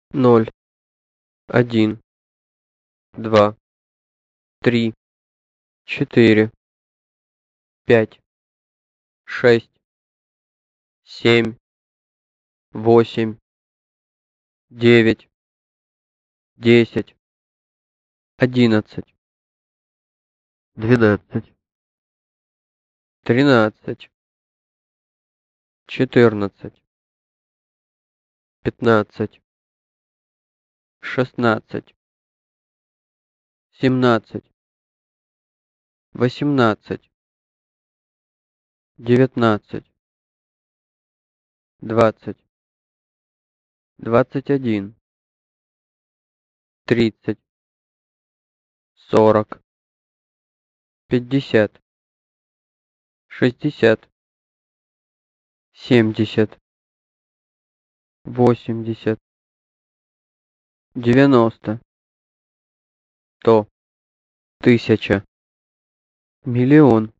ноль, один, два, три, четыре, пять, шесть, семь, восемь, девять, 10, 11, 12, 13, 14, 15, 16, 17, 18, 19, 20, 21, 30, 40, 50, 60, 70, 80, 90, 100, 1000, миллион.